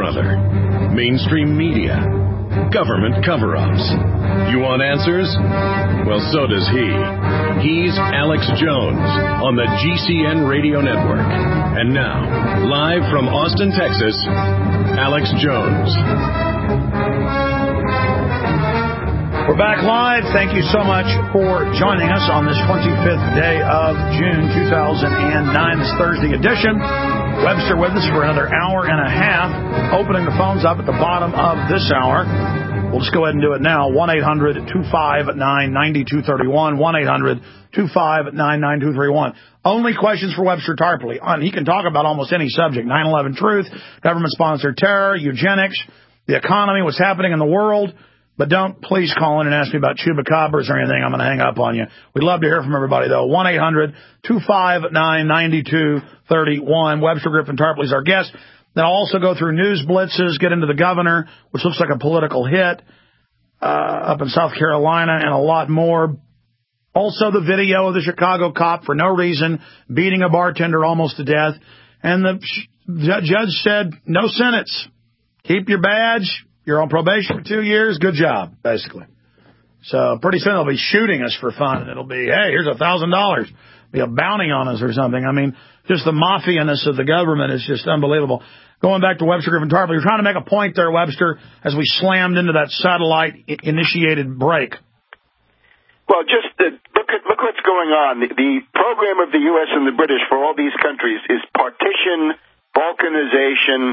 other. Mainstream media. Government cover-ups. You want answers? Well, so does he. He's Alex Jones on the GCN Radio Network. And now, live from Austin, Texas, Alex Jones. We're back live. Thank you so much for joining us on this 25th day of June 2009, this Thursday edition. Webster with us for another hour and a half, opening the phones up at the bottom of this hour. We'll just go ahead and do it now. 1-800-259-9231. 1-800-259-9231. Only questions for Webster Tarpley. He can talk about almost any subject. 9/11 truth, government-sponsored terror, eugenics, the economy, what's happening in the world. But don't please call in and ask me about chupacabras or anything. I'm going to hang up on you. We'd love to hear from everybody, though. 1-800-259-9231. Webster Griffin Tarpley's our guest. Then I'll also go through news blitzes, get into the governor, which looks like a political hit, up in South Carolina, and a lot more. Also the video of the Chicago cop for no reason beating a bartender almost to death. And the judge said, no sentence. Keep your badge. You're on probation for 2 years. Good job, basically. So pretty soon they'll be shooting us for fun. It'll be, hey, here's $1,000. Be a bounty on us or something. I mean, just the mafia-ness of the government is just unbelievable. Going back to Webster Griffin Tarpley, you're trying to make a point there, Webster, as we slammed into that satellite-initiated break. Well, just look what's going on. The program of the U.S. and the British for all these countries is partition, balkanization,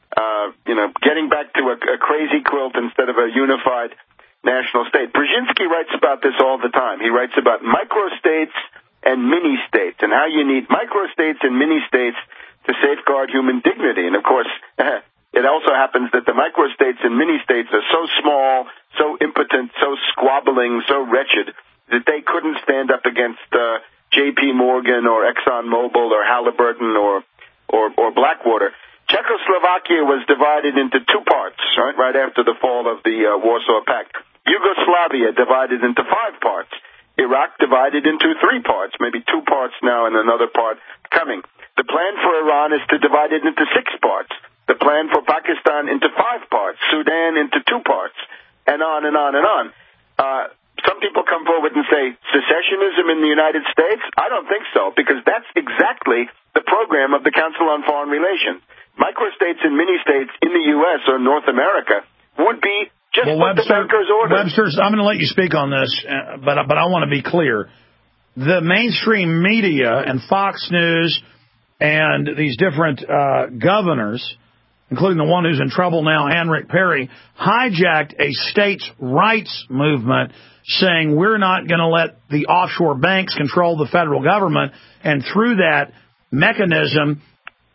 getting back to a crazy quilt instead of a unified national state. Brzezinski writes about this all the time. He writes about microstates and mini-states and how you need microstates and mini-states to safeguard human dignity. And, of course, it also happens that the microstates and mini-states are so small, so impotent, so squabbling, so wretched that they couldn't stand up against J.P. Morgan or ExxonMobil or Halliburton or Blackwater. Czechoslovakia was divided into two parts, right after the fall of the Warsaw Pact. Yugoslavia divided into 5 parts. Iraq divided into 3 parts, maybe 2 parts now and another part coming. The plan for Iran is to divide it into 6 parts. The plan for Pakistan into 5 parts. Sudan into 2 parts. And on and on and on. Some people come forward and say, secessionism in the United States? I don't think so, because that's exactly the program of the Council on Foreign Relations. Microstates and mini-states in the U.S. or North America would be just what the bankers ordered. Webster, I'm going to let you speak on this, but I want to be clear. The mainstream media and Fox News and these different governors, including the one who's in trouble now, Henrik Perry, hijacked a states' rights movement saying we're not going to let the offshore banks control the federal government, and through that mechanism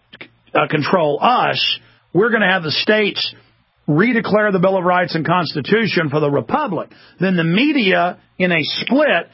control us. We're going to have the states redeclare the Bill of Rights and Constitution for the Republic. Then the media, in a split,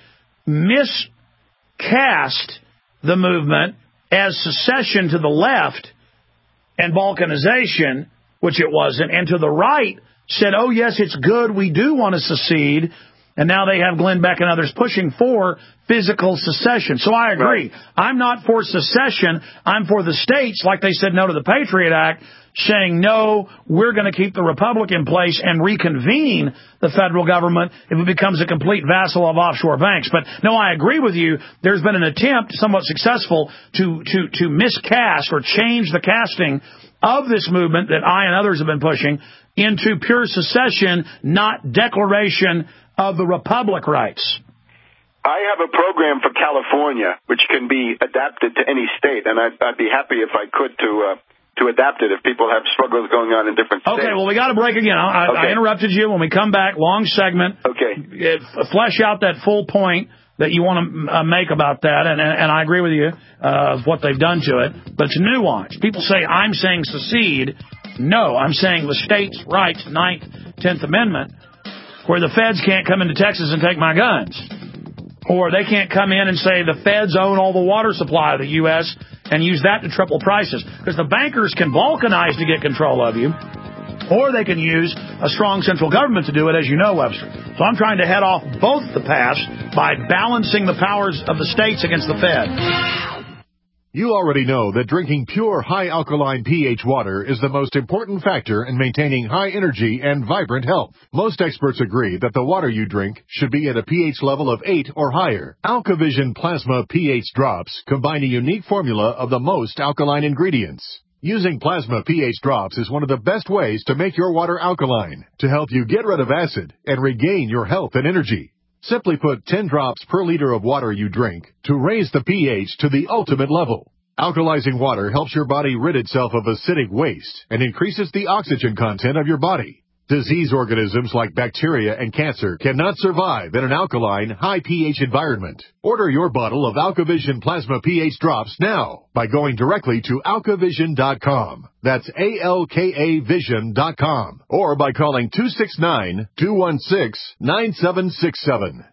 miscast the movement as secession to the left and balkanization, which it wasn't, and to the right said, oh, yes, it's good, we do want to secede. And now they have Glenn Beck and others pushing for physical secession. So I agree. Right. I'm not for secession. I'm for the states, like they said no to the Patriot Act, saying, no, we're going to keep the Republic in place and reconvene the federal government if it becomes a complete vassal of offshore banks. But, no, I agree with you. There's been an attempt, somewhat successful, to miscast or change the casting of this movement that I and others have been pushing into pure secession, not declaration of the Republic rights. I have a program for California which can be adapted to any state, and I'd be happy if I could to adapt it if people have struggles going on in different states. Okay, well, we got to break again. I interrupted you. When we come back, long segment. Okay. Flesh out that full point that you want to make about that, and I agree with you of what they've done to it, but it's nuanced. People say, I'm saying secede. No, I'm saying the states' rights, 9th, 10th Amendment, where the feds can't come into Texas and take my guns. Or they can't come in and say the feds own all the water supply of the U.S. and use that to triple prices. Because the bankers can balkanize to get control of you, or they can use a strong central government to do it, as you know, Webster. So I'm trying to head off both the paths by balancing the powers of the states against the Fed. You already know that drinking pure, high-alkaline pH water is the most important factor in maintaining high energy and vibrant health. Most experts agree that the water you drink should be at a pH level of 8 or higher. AlkaVision Plasma pH drops combine a unique formula of the most alkaline ingredients. Using Plasma pH drops is one of the best ways to make your water alkaline, to help you get rid of acid and regain your health and energy. Simply put 10 drops per liter of water you drink to raise the pH to the ultimate level. Alkalizing water helps your body rid itself of acidic waste and increases the oxygen content of your body. Disease organisms like bacteria and cancer cannot survive in an alkaline, high pH environment. Order your bottle of AlkaVision Plasma pH drops now by going directly to alkavision.com. That's ALKAvision.com. Or by calling 269-216-9767.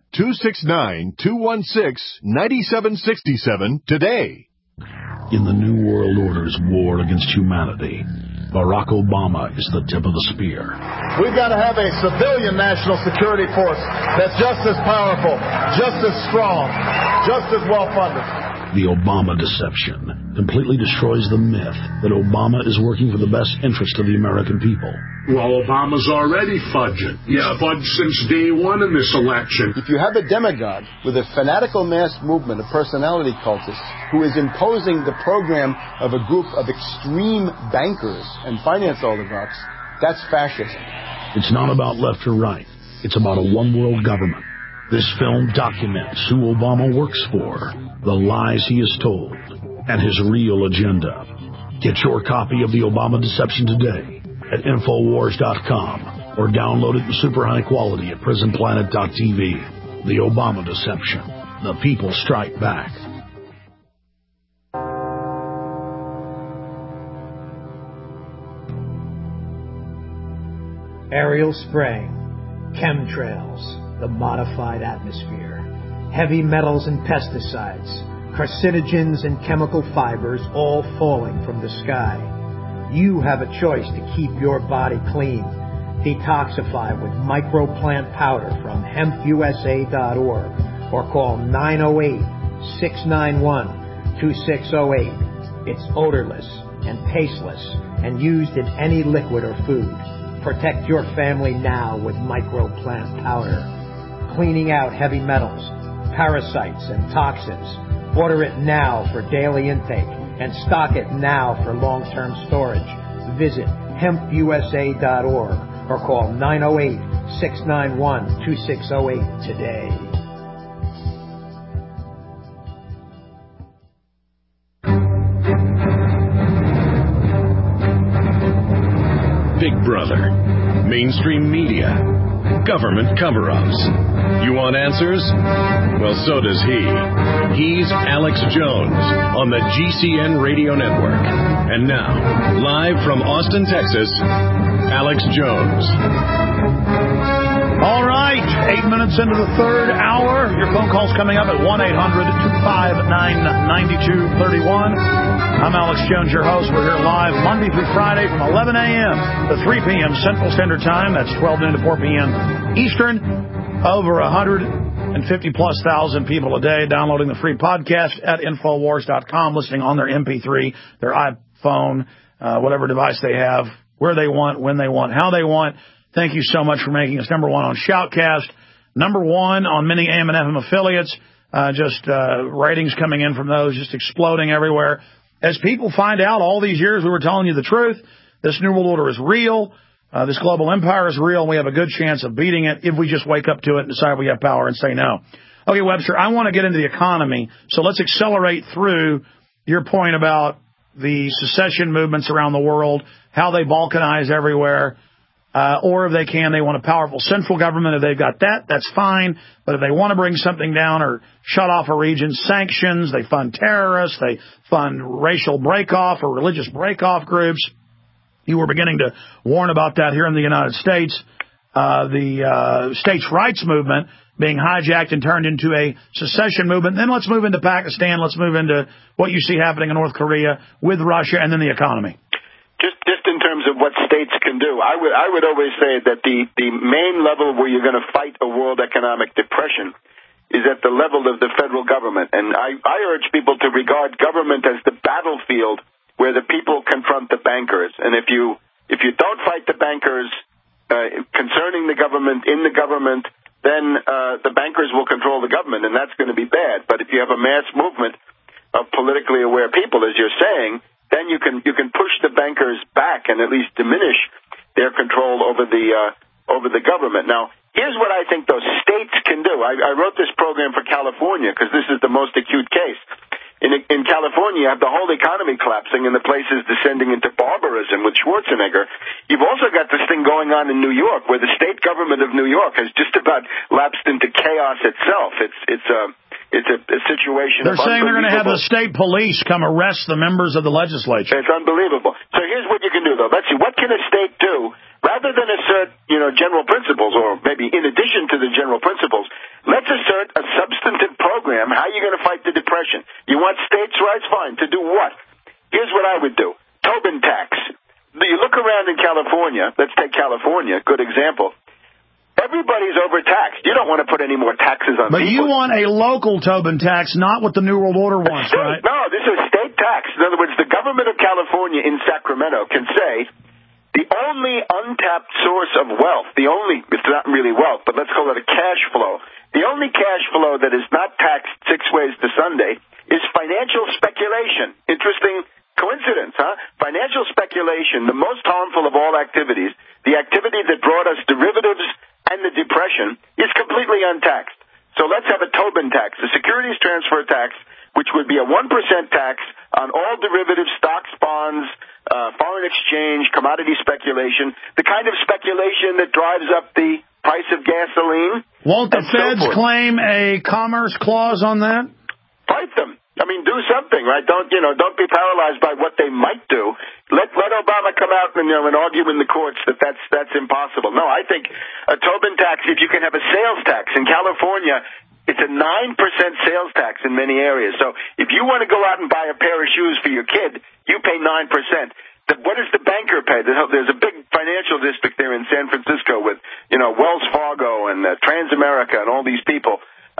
269-216-9767 today. In the New World Order's war against humanity, Barack Obama is the tip of the spear. We've got to have a civilian national security force that's just as powerful, just as strong, just as well-funded. The Obama deception completely destroys the myth that Obama is working for the best interest of the American people. Well, Obama's already fudging. He's fudged since day one in this election. If you have a demagogue with a fanatical mass movement of personality cultists who is imposing the program of a group of extreme bankers and finance oligarchs, that's fascism. It's not about left or right. It's about a one-world government. This film documents who Obama works for, the lies he has told, and his real agenda. Get your copy of The Obama Deception today at Infowars.com or download it in super high quality at PrisonPlanet.tv. The Obama Deception. The people strike back. Aerial spraying, chemtrails, the modified atmosphere, heavy metals and pesticides, carcinogens and chemical fibers all falling from the sky. You have a choice to keep your body clean. Detoxify with microplant powder from hempusa.org or call 908-691-2608. It's odorless and tasteless and used in any liquid or food. Protect your family now with microplant powder. Cleaning out heavy metals, parasites, and toxins. Order it now for daily intake and stock it now for long-term storage. Visit hempusa.org or call 908-691-2608 today. Big Brother, mainstream media, government cover-ups. You want answers? Well, so does he. He's Alex Jones on the GCN Radio Network. And now, live from Austin, Texas, Alex Jones. All right, 8 minutes into the third hour. Your phone call's coming up at 1-800-259-9231. I'm Alex Jones, your host. We're here live Monday through Friday from 11 a.m. to 3 p.m. Central Standard Time. That's 12 noon to 4 p.m. Eastern. Over 150-plus thousand people a day downloading the free podcast at Infowars.com, listening on their MP3, their iPhone, whatever device they have, where they want, when they want, how they want. Thank you so much for making us number one on Shoutcast, number one on many AM and FM affiliates. Ratings coming in from those just exploding everywhere. As people find out all these years we were telling you the truth, this New World Order is real, this global empire is real, and we have a good chance of beating it if we just wake up to it and decide we have power and say no. Okay, Webster, I want to get into the economy, so let's accelerate through your point about the secession movements around the world, how they balkanize everywhere, or if they can, they want a powerful central government. If they've got that, that's fine. But if they want to bring something down or shut off a region, sanctions, they fund terrorists, they fund racial breakoff or religious breakoff groups. You were beginning to warn about that here in the United States. The states' rights movement being hijacked and turned into a secession movement. Then let's move into Pakistan. Let's move into what you see happening in North Korea with Russia and then the economy. Just in terms of what states can do, I would always say that the main level where you're going to fight a world economic depression is at the level of the federal government. And I urge people to regard government as the battlefield where the people confront the bankers. And if you don't fight the bankers concerning the government, in the government, then the bankers will control the government, and that's going to be bad. But if you have a mass movement of politically aware people, as you're saying, then you can push the bankers back and at least diminish their control over the government. Now, here's what I think those states can do. I wrote this program for California because this is the most acute case. In California, you have the whole economy collapsing and the place is descending into barbarism with Schwarzenegger. You've also got this thing going on in New York where the state government of New York has just about lapsed into chaos itself. It's a situation. They're saying they're going to have the state police come arrest the members of the legislature. It's unbelievable. So here's what you can do, though. Let's see. What can a state do? Rather than assert, general principles, or maybe in addition to the general principles, let's assert a substantive program. How are you going to fight the depression? You want states' rights? Fine. To do what? Here's what I would do. Tobin tax. You look around in California. Let's take California. Good example. Everybody's overtaxed. You don't want to put any more taxes on people. But you want a local Tobin tax, not what the New World Order wants, right? No, this is state tax. In other words, the government of California in Sacramento can say, the only untapped source of wealth, it's not really wealth, but let's call it a cash flow. The only cash flow that is not taxed 6 ways to Sunday is financial speculation. Interesting coincidence, huh? Financial speculation, the most harmful of all activities, the activity that brought us derivatives and the Depression, is completely untaxed. So let's have a Tobin tax, a securities transfer tax, which would be a 1% tax on all derivative stocks, bonds, foreign exchange, commodity speculation, the kind of speculation that drives up the price of gasoline. Won't the feds claim a commerce clause on that? Fight them. I mean, do something, right? Don't be paralyzed by what they might do. Let Obama come out and argue in the courts that that's impossible. No, I think a Tobin tax, if you can have a sales tax in California, it's a 9% sales tax in many areas. So if you want to go out and buy a pair of shoes for your kid, you pay 9%. What does the banker pay? There's a big financial district there in San Francisco with, Wells Fargo and Transamerica and all these people.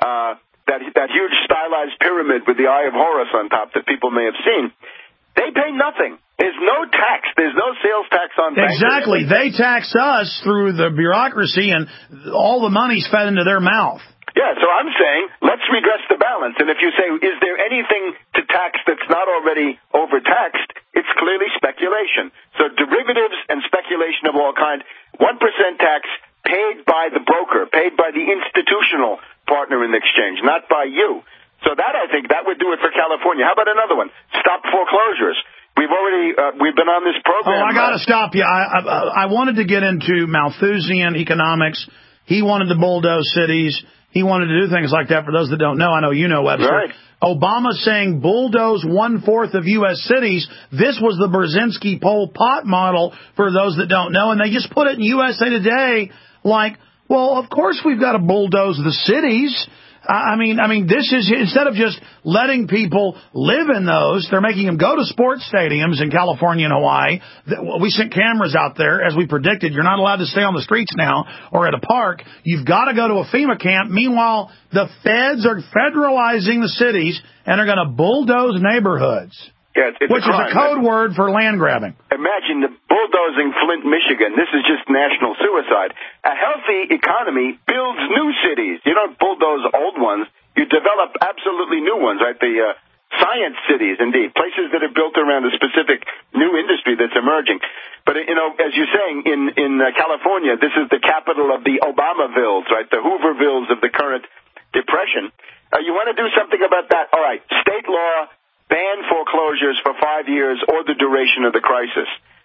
That huge stylized pyramid with the Eye of Horus on top that people may have seen. They pay nothing. There's no tax. There's no sales tax on bankers. Exactly. They tax us through the bureaucracy, and all the money's fed into their mouth. Yeah, so I'm saying let's redress the balance. And if you say, is there anything to tax that's not already overtaxed, it's clearly speculation. So derivatives and speculation of all kinds, 1% tax paid by the broker, paid by the institutional partner in the exchange, not by you. So that, I think, that would do it for California. How about another one? Stop foreclosures. We've been on this program. I got to stop you. I wanted to get into Malthusian economics. He wanted to bulldoze cities. He wanted to do things like that. For those that don't know, I know you know, Webster. Right. Obama saying bulldoze 1/4 of U.S. cities. This was the Brzezinski Pol Pot model, for those that don't know. And they just put it in USA Today like, well, of course we've got to bulldoze the cities. I mean, this is, instead of just letting people live in those, they're making them go to sports stadiums in California and Hawaii. We sent cameras out there, as we predicted. You're not allowed to stay on the streets now or at a park. You've got to go to a FEMA camp. Meanwhile, the feds are federalizing the cities and are going to bulldoze neighborhoods. Yeah, which is a code word for land grabbing. Imagine the bulldozing Flint, Michigan. This is just national suicide. A healthy economy builds new cities. You don't bulldoze old ones. You develop absolutely new ones, right? The science cities, indeed, places that are built around a specific new industry that's emerging. But, as you're saying, in California, this is the capital of the Obamavilles, right? The Hoovervilles of the current Depression. You want to do something about that? All right, state law. Ban foreclosures for 5 years or the duration of the crisis.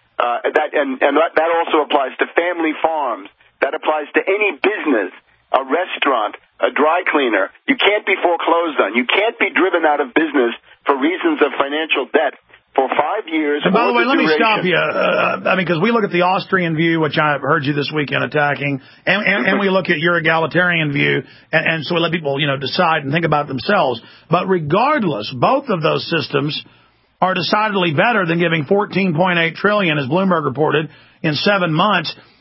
That also applies to family farms. That applies to any business, a restaurant, a dry cleaner. You can't be foreclosed on. You can't be driven out of business for reasons of financial debt for 5 years. And by the way, let me stop you. Because we look at the Austrian view, which I heard you this weekend attacking, and we look at your egalitarian view, and so we let people, decide and think about themselves. But regardless, both of those systems are decidedly better than giving $14.8 trillion, as Bloomberg reported, in 7 months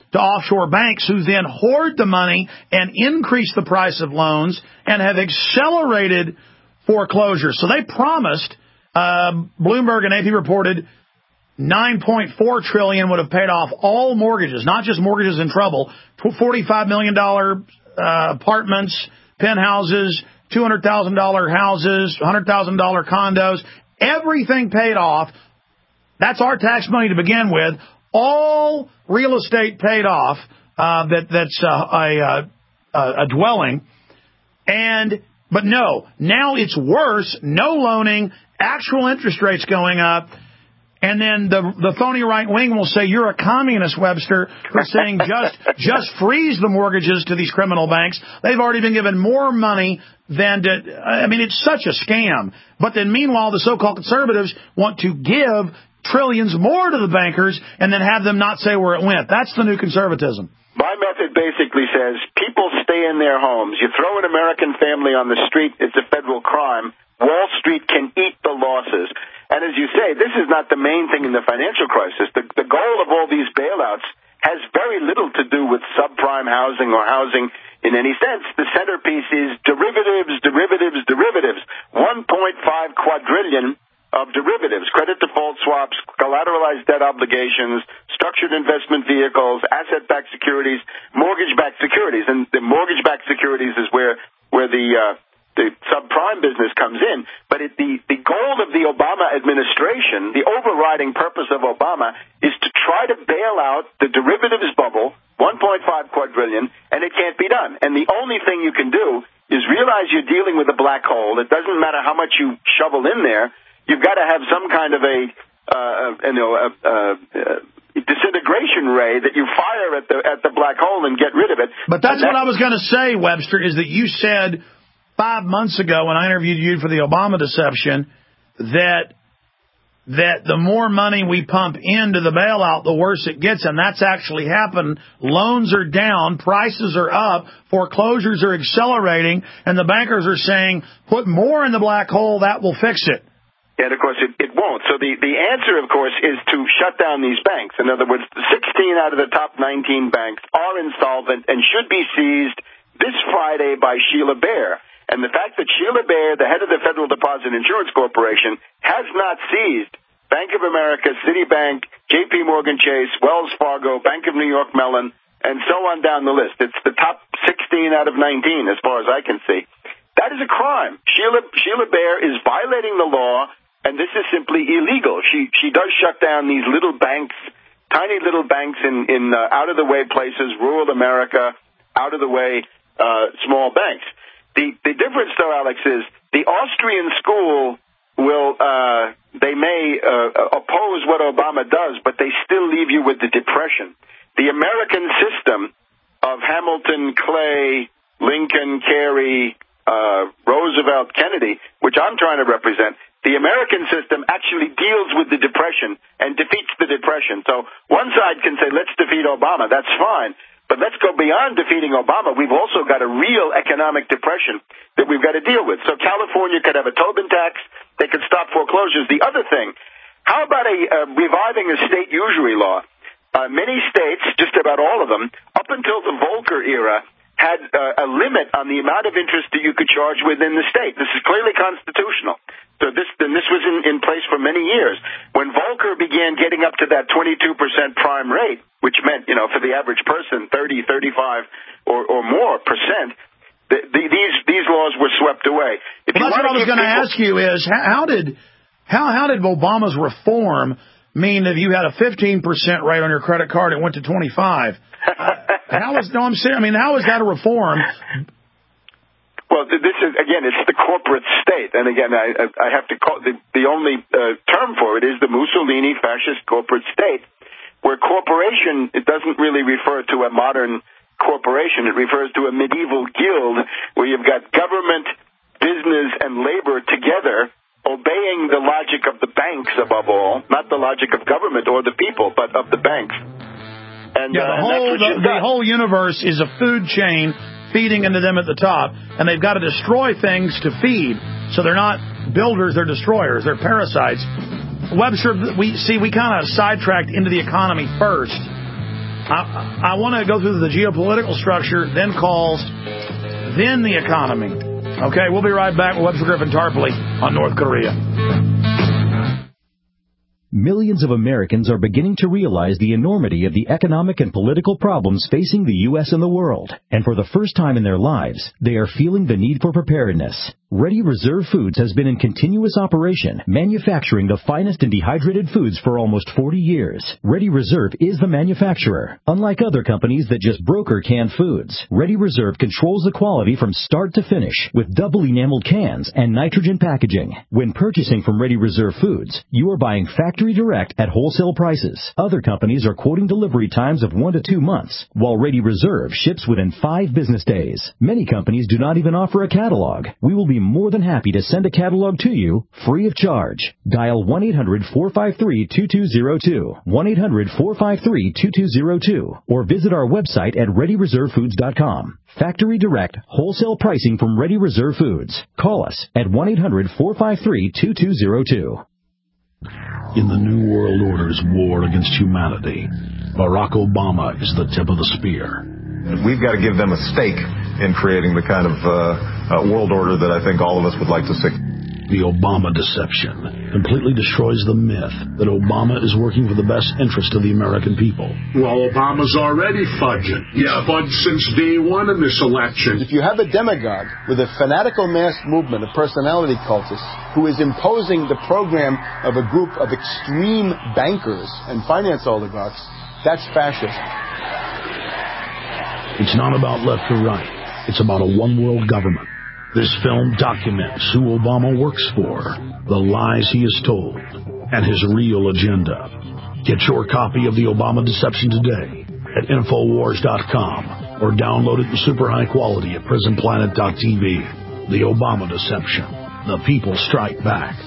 to offshore banks who then hoard the money and increase the price of loans and have accelerated foreclosures. So they promised, Bloomberg and AP reported, $9.4 trillion would have paid off all mortgages, not just mortgages in trouble, $45 million apartments, penthouses, $200,000 houses, $100,000 condos, everything paid off. That's our tax money to begin with. All real estate paid off, that's a dwelling. But no, now it's worse. No loaning, actual interest rates going up. And then the phony right wing will say, you're a communist, Webster, for saying just freeze the mortgages to these criminal banks. They've already been given more money than it's such a scam. But then meanwhile, the so-called conservatives want to give trillions more to the bankers and then have them not say where it went. That's the new conservatism. My method basically says people stay in their homes. You throw an American family on the street, it's a federal crime. Wall Street can eat the losses. And as you say, this is not the main thing in the financial crisis. The goal of all these bailouts has very little to do with subprime housing or housing in any sense. The centerpiece is derivatives. 1.5 quadrillion of derivatives, credit default swaps, collateralized debt obligations, structured investment vehicles, asset-backed securities, mortgage-backed securities. And the mortgage-backed securities is where the subprime business comes in. But the goal of the Obama administration, the overriding purpose of Obama, is to try to bail out the derivatives bubble, 1.5 quadrillion, and it can't be done. And the only thing you can do is realize you're dealing with a black hole. It doesn't matter how much you shovel in there. You've got to have some kind of a disintegration ray that you fire at the black hole and get rid of it. But that's what I was going to say, Webster, is that you said 5 months ago when I interviewed you for the Obama deception that the more money we pump into the bailout, the worse it gets, and that's actually happened. Loans are down, prices are up, foreclosures are accelerating, and the bankers are saying, put more in the black hole, that will fix it. And, of course, it won't. So the answer, of course, is to shut down these banks. In other words, 16 out of the top 19 banks are insolvent and should be seized this Friday by Sheila Bair. And the fact that Sheila Bair, the head of the Federal Deposit Insurance Corporation, has not seized Bank of America, Citibank, J.P. Morgan Chase, Wells Fargo, Bank of New York Mellon, and so on down the list. It's the top 16 out of 19 as far as I can see. That is a crime. Sheila Bair is violating the law, and this is simply illegal. She does shut down these little banks, tiny little banks in out-of-the-way places, rural America, out-of-the-way small banks. The difference, though, Alex, is the Austrian school they may oppose what Obama does, but they still leave you with the depression. The American system of Hamilton, Clay, Lincoln, Kerry, Roosevelt, Kennedy, which I'm trying to represent, the American system actually deals with the depression and defeats the depression. So one side can say, let's defeat Obama. That's fine. But let's go beyond defeating Obama. We've also got a real economic depression that we've got to deal with. So California could have a Tobin tax. They could stop foreclosures. The other thing, how about reviving a state usury law? Many states, just about all of them, up until the Volcker era, had a limit on the amount of interest that you could charge within the state. This is clearly constitutional. So this was in place for many years. When Volcker began getting up to that 22% prime rate, which meant, for the average person, 30, 35 or more percent, these laws were swept away. Well, that's what I was going to ask you is, how did Obama's reform mean that you had a 15% rate on your credit card and went to 25? How is that a reform? Well, this is, again, it's the corporate state. And again, I have to call the only term for it is the Mussolini fascist corporate state, where corporation, it doesn't really refer to a modern corporation. It refers to a medieval guild where you've got government, business, and labor together, obeying the logic of the banks above all, not the logic of government or the people, but of the banks. And, the whole universe is a food chain feeding into them at the top, and they've got to destroy things to feed. So they're not builders, they're destroyers, they're parasites. Webster, we kind of sidetracked into the economy first. I want to go through the geopolitical structure, then calls, then the economy. Okay, we'll be right back with Webster Griffin Tarpley on North Korea. Millions of Americans are beginning to realize the enormity of the economic and political problems facing the U.S. and the world. And for the first time in their lives, they are feeling the need for preparedness. Ready Reserve Foods has been in continuous operation, manufacturing the finest and dehydrated foods for almost 40 years. Ready Reserve is the manufacturer. Unlike other companies that just broker canned foods, Ready Reserve controls the quality from start to finish with double enameled cans and nitrogen packaging. When purchasing from Ready Reserve Foods, you are buying factory direct at wholesale prices. Other companies are quoting delivery times of 1 to 2 months, while Ready Reserve ships within 5 business days. Many companies do not even offer a catalog. We will be more than happy to send a catalog to you free of charge. Dial 1-800-453-2202, 1-800-453-2202, or visit our website at ReadyReserveFoods.com. Factory direct, wholesale pricing from Ready Reserve Foods. Call us at 1-800-453-2202. In the New World Order's war against humanity, Barack Obama is the tip of the spear. We've got to give them a stake in creating the kind of world order that I think all of us would like to see. The Obama deception completely destroys the myth that Obama is working for the best interest of the American people. Well, Obama's already fudging. He's fudged since day one in this election. If you have a demagogue with a fanatical mass movement of personality cultists who is imposing the program of a group of extreme bankers and finance oligarchs, that's fascism. It's not about left or right. It's about a one-world government. This film documents who Obama works for, the lies he has told, and his real agenda. Get your copy of The Obama Deception today at Infowars.com or download it in super high quality at PrisonPlanet.tv. The Obama Deception. The people strike back.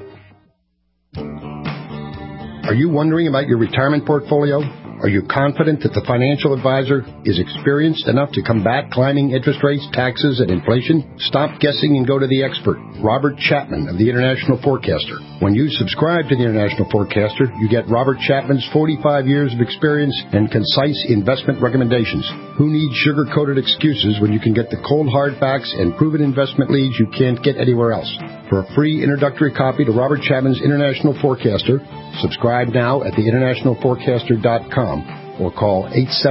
Are you wondering about your retirement portfolio? Are you confident that the financial advisor is experienced enough to combat climbing interest rates, taxes, and inflation? Stop guessing and go to the expert, Robert Chapman of the International Forecaster. When you subscribe to the International Forecaster, you get Robert Chapman's 45 years of experience and concise investment recommendations. Who needs sugar-coated excuses when you can get the cold hard facts and proven investment leads you can't get anywhere else? For a free introductory copy to Robert Chapman's International Forecaster, subscribe now at theInternationalForecaster.com or call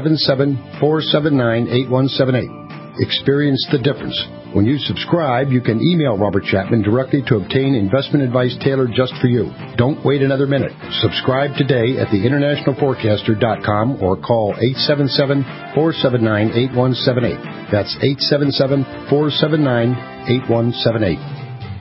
877-479-8178. Experience the difference. When you subscribe, you can email Robert Chapman directly to obtain investment advice tailored just for you. Don't wait another minute. Subscribe today at theInternationalForecaster.com or call 877-479-8178. That's 877-479-8178.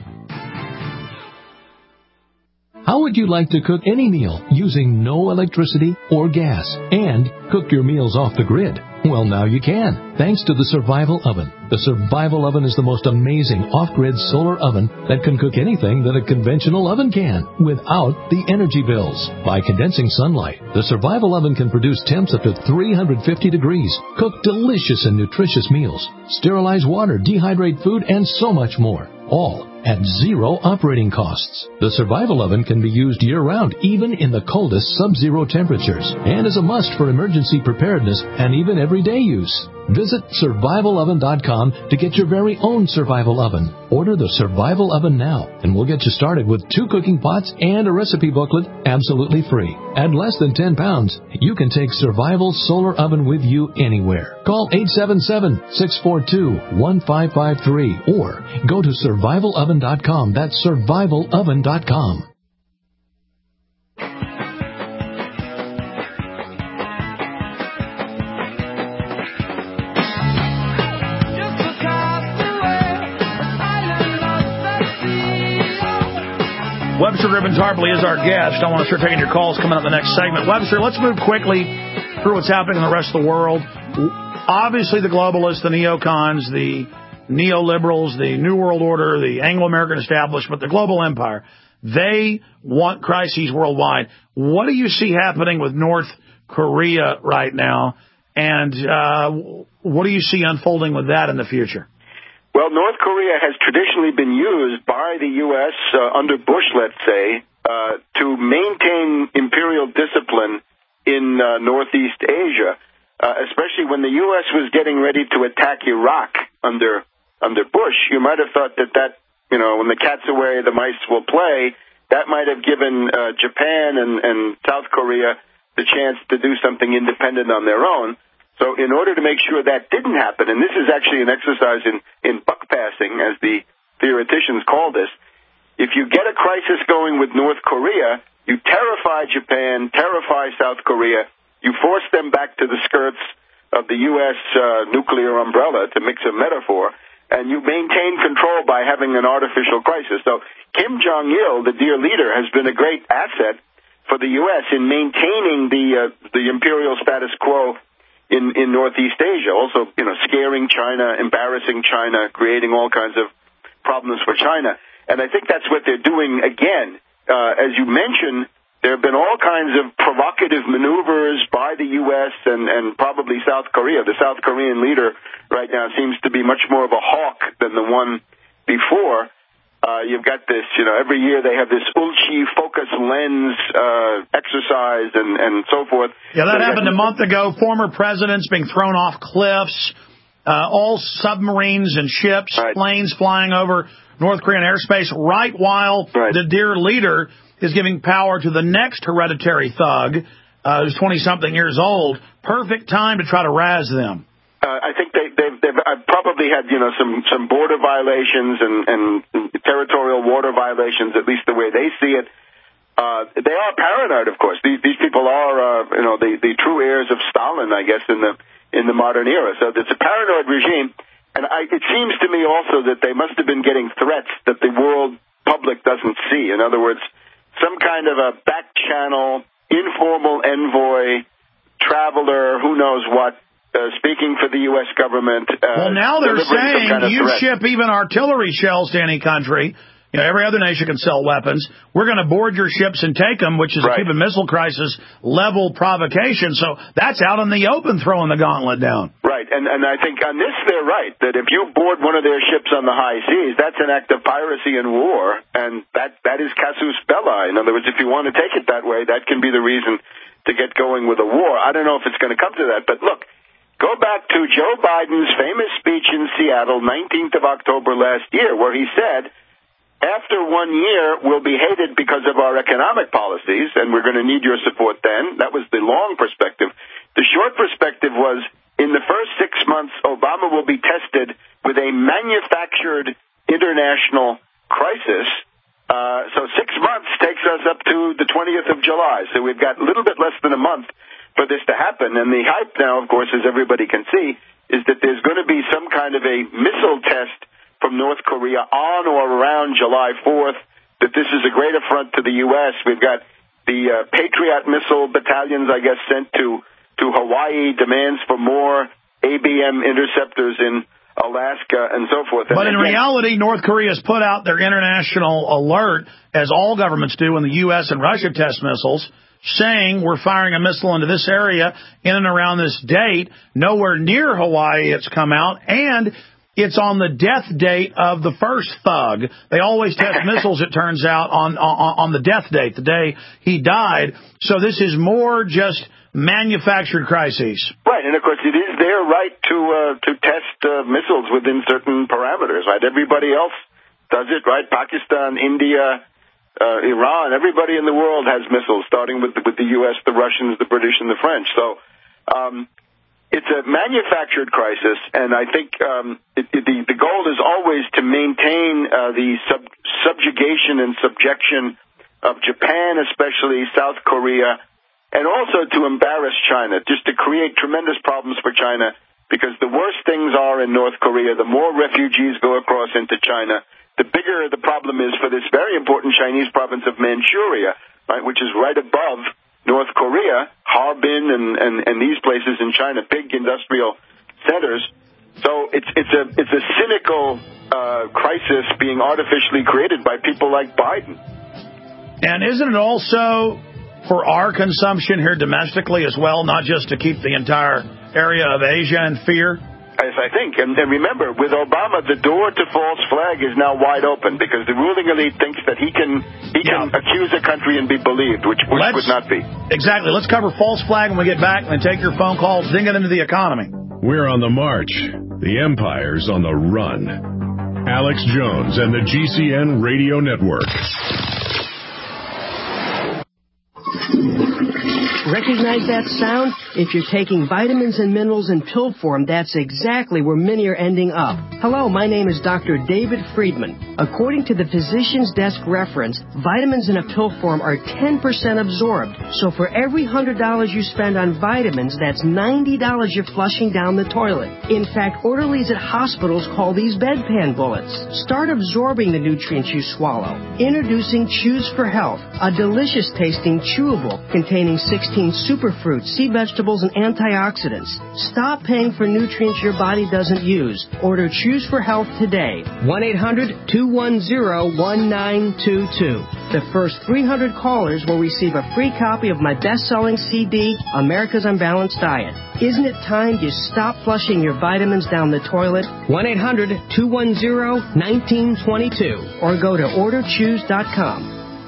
How would you like to cook any meal using no electricity or gas and cook your meals off the grid? Well, now you can, thanks to the Survival Oven. The Survival Oven is the most amazing off-grid solar oven that can cook anything that a conventional oven can without the energy bills. By condensing sunlight, the Survival Oven can produce temps up to 350 degrees, cook delicious and nutritious meals, sterilize water, dehydrate food, and so much more. All at zero operating costs. The Survival Oven can be used year-round, even in the coldest sub-zero temperatures, and is a must for emergency preparedness and even everyday use. Visit SurvivalOven.com to get your very own Survival Oven. Order the Survival Oven now, and we'll get you started with 2 cooking pots and a recipe booklet absolutely free. At less than 10 pounds, you can take Survival Solar Oven with you anywhere. Call 877-642-1553 or go to SurvivalOven.com. That's SurvivalOven.com. Webster Griffin Tarpley is our guest. I want to start taking your calls coming up in the next segment. Webster, let's move quickly through what's happening in the rest of the world. Obviously, the globalists, the neocons, the neoliberals, the New World Order, the Anglo-American establishment, the global empire, they want crises worldwide. What do you see happening with North Korea right now? And what do you see unfolding with that in the future? Well, North Korea has traditionally been used by the U.S. Under Bush, let's say, to maintain imperial discipline in Northeast Asia, especially when the U.S. was getting ready to attack Iraq under Bush. You might have thought that when the cat's away, the mice will play. That might have given Japan and South Korea the chance to do something independent on their own. So in order to make sure that didn't happen, and this is actually an exercise in buck passing, as the theoreticians call this, if you get a crisis going with North Korea, you terrify Japan, terrify South Korea, you force them back to the skirts of the U.S. Nuclear umbrella, to mix a metaphor, and you maintain control by having an artificial crisis. So Kim Jong-il, the dear leader, has been a great asset for the U.S. in maintaining the imperial status quo in Northeast Asia, also scaring China, embarrassing China, creating all kinds of problems for China. And I think that's what they're doing again. As you mentioned, there have been all kinds of provocative maneuvers by the U.S. and probably South Korea. The South Korean leader right now seems to be much more of a hawk than the one before. You've got this, every year they have this Ulchi focus lens exercise and so forth. Yeah, that happened a month ago. Former presidents being thrown off cliffs, all submarines and ships, planes flying over North Korean airspace, right while the dear leader is giving power to the next hereditary thug, who's 20-something years old. Perfect time to try to razz them. I think they've probably had some border violations and territorial water violations, at least the way they see it. They are paranoid, of course. These people are the true heirs of Stalin, I guess, in the modern era. So it's a paranoid regime, and it seems to me also that they must have been getting threats that the world public doesn't see. In other words, some kind of a back channel, informal envoy, traveler, who knows what, speaking for the U.S. government. Well, now they're saying you ship even artillery shells to any country. Every other nation can sell weapons. We're going to board your ships and take them, which is a Cuban Missile Crisis level provocation. So that's out in the open, throwing the gauntlet down. Right, and I think on this they're right, that if you board one of their ships on the high seas, that's an act of piracy and war, and that is casus belli. In other words, if you want to take it that way, that can be the reason to get going with a war. I don't know if it's going to come to that, but look, go back to Joe Biden's famous speech in Seattle, 19th of October last year, where he said, after 1 year, we'll be hated because of our economic policies, and we're going to need your support then. That was the long perspective. The short perspective was, in the first 6 months, Obama will be tested with a manufactured international crisis. So 6 months takes us up to the 20th of July. So we've got a little bit less than a month for this to happen. And the hype now, of course, as everybody can see, is that there's going to be some kind of a missile test from North Korea on or around July 4th, that this is a great affront to the U.S. We've got the Patriot missile battalions, I guess, sent to Hawaii, demands for more ABM interceptors in Alaska, and so forth. But in reality, North Korea has put out their international alert, as all governments do when the U.S. and Russia test missiles, saying we're firing a missile into this area in and around this date. Nowhere near Hawaii it's come out, and it's on the death date of the first thug. They always test missiles, it turns out, on the death date, the day he died. So this is more just manufactured crises. Right, and of course it is their right to test missiles within certain parameters. Right, everybody else does it. Right, Pakistan, India, Iran, everybody in the world has missiles, starting with the U.S., the Russians, the British, and the French. So it's a manufactured crisis, and I think the goal is always to maintain the subjugation and subjection of Japan, especially South Korea, and also to embarrass China, just to create tremendous problems for China, because the worse things are in North Korea, the more refugees go across into China, the bigger the problem is for this very important Chinese province of Manchuria, right, which is right above North Korea, Harbin and these places in China, big industrial centers. So it's a cynical crisis being artificially created by people like Biden. And isn't it also for our consumption here domestically as well, not just to keep the entire area of Asia in fear? I think. And remember, with Obama, the door to false flag is now wide open because the ruling elite thinks that he can accuse a country and be believed, which Bush would not be. Exactly. Let's cover false flag when we get back and take your phone calls, then get into the economy. We're on the march. The empire's on the run. Alex Jones and the GCN Radio Network. Recognize that sound? If you're taking vitamins and minerals in pill form, that's exactly where many are ending up. Hello, my name is Dr. David Friedman. According to the Physician's Desk reference, vitamins in a pill form are 10% absorbed. So for every $100 you spend on vitamins, that's $90 you're flushing down the toilet. In fact, orderlies at hospitals call these bedpan bullets. Start absorbing the nutrients you swallow. Introducing Chews for Health, a delicious tasting chewable containing 16 superfruits, sea vegetables, and antioxidants. Stop paying for nutrients your body doesn't use. Order Chews for Health today. 1-800-210-1922. The first 300 callers will receive a free copy of my best-selling CD, America's Unbalanced Diet. Isn't it time you stop flushing your vitamins down the toilet? 1-800-210-1922 or go to orderchews.com.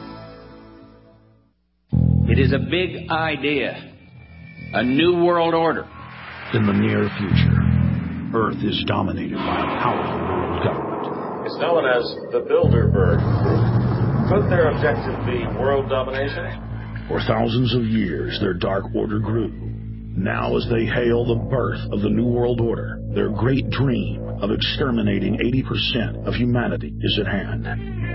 It is a big idea. A new world order. In the near future, Earth is dominated by a powerful world government. It's known as the Bilderberg Group. Could their objective be world domination? For thousands of years, their dark order grew. Now, as they hail the birth of the New World Order, their great dream of exterminating 80% of humanity is at hand.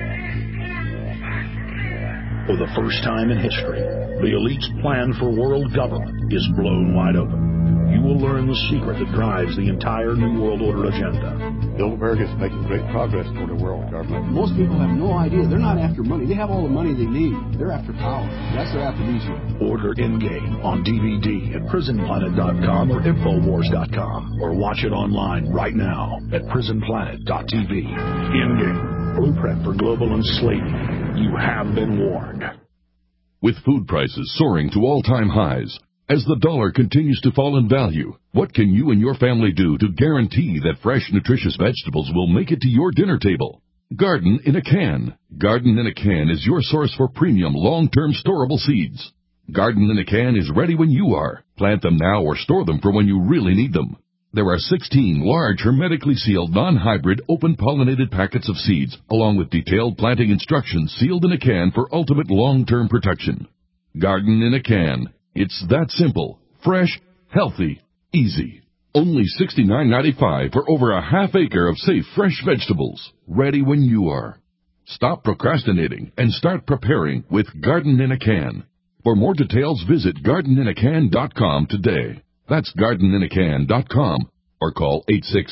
For the first time in history, the elite's plan for world government is blown wide open. You will learn the secret that drives the entire New World Order agenda. Bilderberg is making great progress toward a world government. Most people have no idea. They're not after money. They have all the money they need. They're after power. That's their aphrodisiac. Order Endgame on DVD at prisonplanet.com or Infowars.com, or watch it online right now at prisonplanet.tv. Endgame, blueprint for global enslavement. You have been warned. With food prices soaring to all-time highs, as the dollar continues to fall in value, what can you and your family do to guarantee that fresh, nutritious vegetables will make it to your dinner table? Garden in a Can. Garden in a Can is your source for premium, long-term storable seeds. Garden in a Can is ready when you are. Plant them now or store them for when you really need them. There are 16 large, hermetically sealed, non-hybrid, open-pollinated packets of seeds, along with detailed planting instructions sealed in a can for ultimate long-term protection. Garden in a Can. It's that simple, fresh, healthy, easy. Only $69.95 for over a half acre of safe, fresh vegetables, ready when you are. Stop procrastinating and start preparing with Garden in a Can. For more details, visit gardeninacan.com today. That's gardeninacan.com or call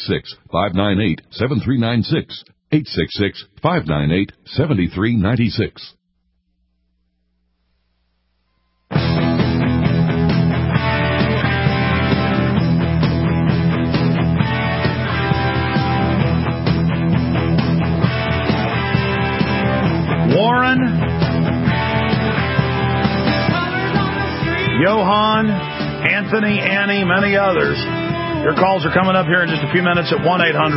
866-598-7396, 866-598-7396. Warren, Johan, Anthony, Annie, many others. Your calls are coming up here in just a few minutes at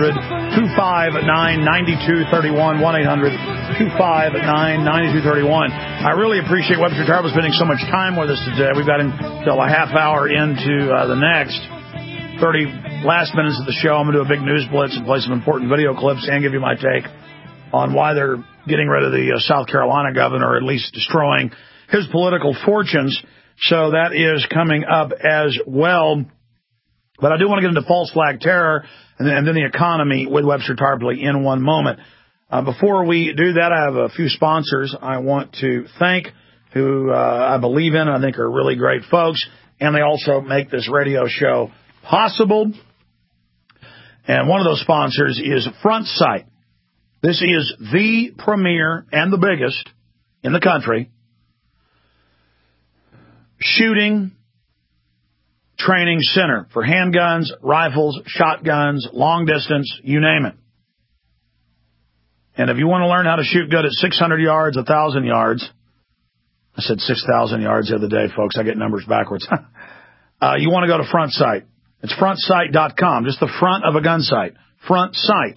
1-800-259-9231, 1-800-259-9231. I really appreciate Webster Tarpley spending so much time with us today. We've got until a half hour into the next 30 last minutes of the show. I'm going to do a big news blitz and play some important video clips and give you my take on why they're getting rid of the South Carolina governor, or at least destroying his political fortunes. So that is coming up as well. But I do want to get into false flag terror and then the economy with Webster Tarpley in one moment. Before we do that, I have a few sponsors I want to thank who I believe in and I think are really great folks. And they also make this radio show possible. And one of those sponsors is Front Sight. This is the premier and the biggest in the country shooting training center for handguns, rifles, shotguns, long distance, you name it. And if you want to learn how to shoot good at 600 yards, 1,000 yards, I said 6,000 yards the other day, folks. I get numbers backwards. You want to go to Front Sight. It's frontsight.com, just the front of a gun sight. Frontsight,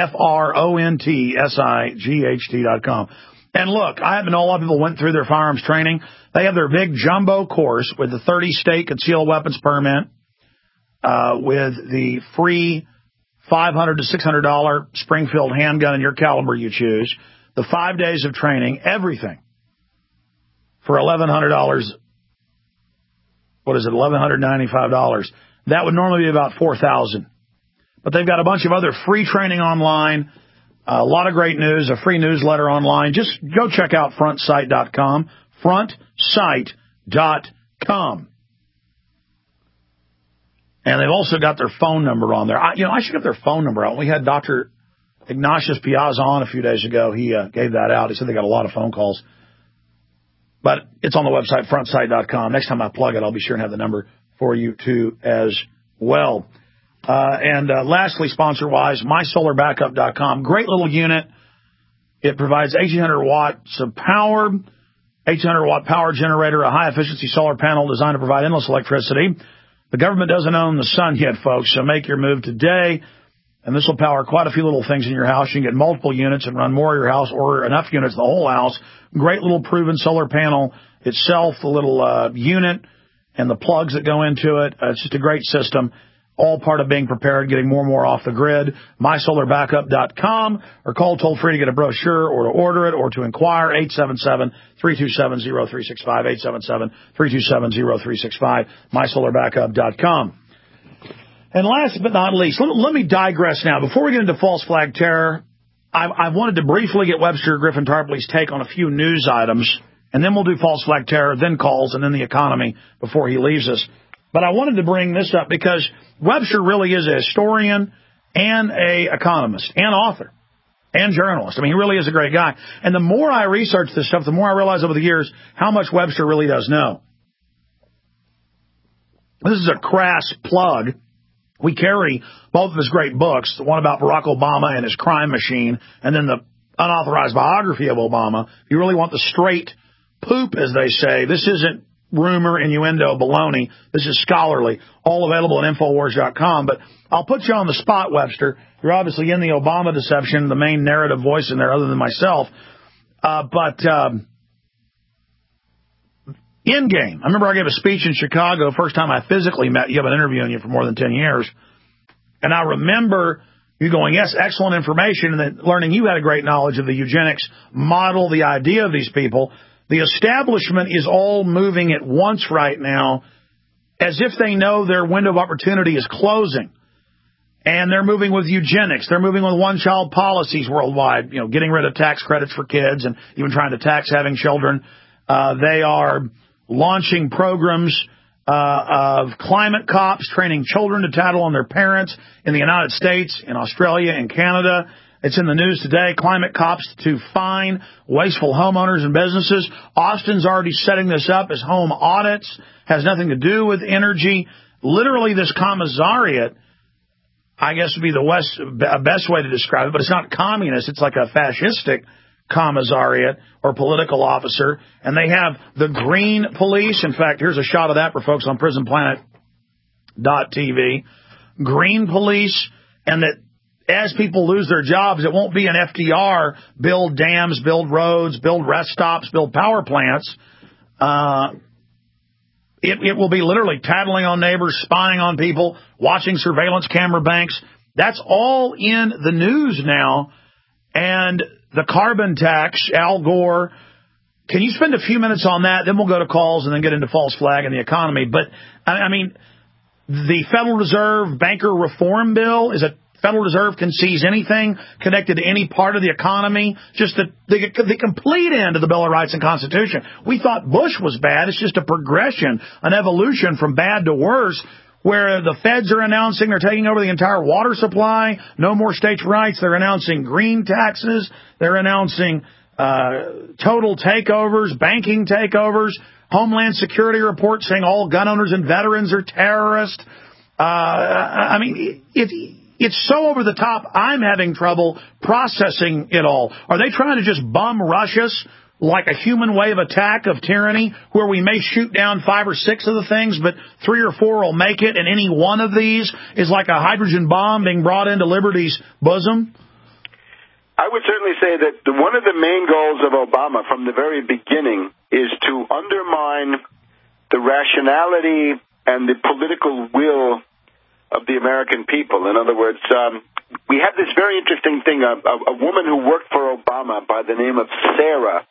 FRONTSIGHT.com. And look, I happen to know a lot of people went through their firearms training. They have their big jumbo course with the 30-state concealed weapons permit, with the free $500 to $600 Springfield handgun in your caliber you choose, the 5 days of training, everything for $1,100. What is it, $1,195? That would normally be about $4,000. But they've got a bunch of other free training online, a lot of great news, a free newsletter online. Just go check out frontsight.com, frontsight.com. And they've also got their phone number on there. I should get their phone number out. We had Dr. Ignatius Piazza on a few days ago. He gave that out. He said they got a lot of phone calls. But it's on the website, frontsight.com. Next time I plug it, I'll be sure and have the number for you, too, as well. And lastly, sponsor-wise, mysolarbackup.com. Great little unit. It provides 1,800 watts of power, 1,800-watt power generator, a high-efficiency solar panel designed to provide endless electricity. The government doesn't own the sun yet, folks, so make your move today. And this will power quite a few little things in your house. You can get multiple units and run more of your house, or enough units, the whole house. Great little proven solar panel itself, the little unit and the plugs that go into it. It's just a great system. All part of being prepared, getting more and more off the grid. MySolarBackup.com, or call toll-free to get a brochure or to order it or to inquire, 877-327-0365, 877-327-0365, MySolarBackup.com. And last but not least, let me digress now. Before we get into false flag terror, I wanted to briefly get Webster Griffin Tarpley's take on a few news items, and then we'll do false flag terror, then calls, and then the economy before he leaves us. But I wanted to bring this up because Webster really is a historian and a economist and author and journalist. I mean, he really is a great guy. And the more I research this stuff, the more I realize over the years how much Webster really does know. This is a crass plug. We carry both of his great books, the one about Barack Obama and his crime machine, and then the unauthorized biography of Obama. If you really want the straight poop, as they say, this isn't rumor, innuendo, baloney. This is scholarly. All available at Infowars.com. But I'll put you on the spot, Webster. You're obviously in the Obama deception, the main narrative voice in there other than myself. But in game, I remember I gave a speech in Chicago, first time I physically met you. I've been interviewing you for more than 10 years. And I remember you going, yes, excellent information, and then learning you had a great knowledge of the eugenics model, the idea of these people. The establishment is all moving at once right now as if they know their window of opportunity is closing. And they're moving with eugenics. They're moving with one-child policies worldwide, getting rid of tax credits for kids and even trying to tax having children. They are launching programs of climate cops, training children to tattle on their parents in the United States, in Australia, in Canada. It's in the news today, climate cops to fine wasteful homeowners and businesses. Austin's already setting this up as home audits, has nothing to do with energy. Literally, this commissariat, I guess would be the best way to describe it, but it's not communist. It's like a fascistic commissariat or political officer. And they have the Green Police. In fact, here's a shot of that for folks on PrisonPlanet.tv. Green Police, and that as people lose their jobs, it won't be an FDR, build dams, build roads, build rest stops, build power plants. It will be literally tattling on neighbors, spying on people, watching surveillance camera banks. That's all in the news now. And the carbon tax, Al Gore. Can you spend a few minutes on that? Then we'll go to calls and then get into false flag and the economy. But, I mean, the Federal Reserve banker reform bill is a Federal Reserve can seize anything connected to any part of the economy, just the complete end of the Bill of Rights and Constitution. We thought Bush was bad. It's just a progression, an evolution from bad to worse, where the feds are announcing they're taking over the entire water supply, no more states' rights. They're announcing green taxes. They're announcing total takeovers, banking takeovers, Homeland Security report saying all gun owners and veterans are terrorists. I mean, it's so over the top, I'm having trouble processing it all. Are they trying to just bum rush us like a human wave attack of tyranny where we may shoot down 5 or 6 of the things, but 3 or 4 will make it, and any one of these is like a hydrogen bomb being brought into liberty's bosom? I would certainly say that one of the main goals of Obama from the very beginning is to undermine the rationality and the political will of the American people. In other words, we had this very interesting thing. A woman who worked for Obama by the name of Sarah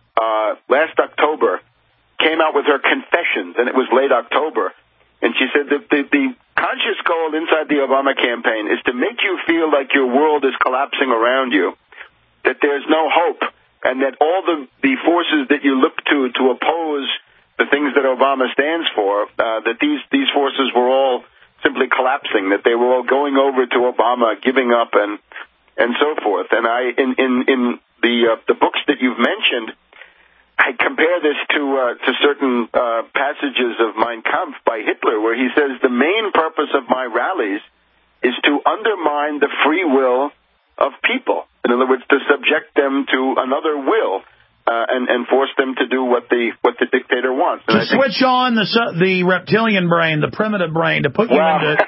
last October came out with her confessions, and it was late October. And she said that the conscious goal inside the Obama campaign is to make you feel like your world is collapsing around you, that there's no hope, and that all the forces that you look to oppose the things that Obama stands for, that these forces were all simply collapsing, that they were all going over to Obama, giving up, and so forth. And in the books that you've mentioned, I compare this to certain passages of Mein Kampf by Hitler, where he says the main purpose of my rallies is to undermine the free will of people. In other words, to subject them to another will and force them to do what the dictator wants. And switch on the reptilian brain, the primitive brain, to put you into...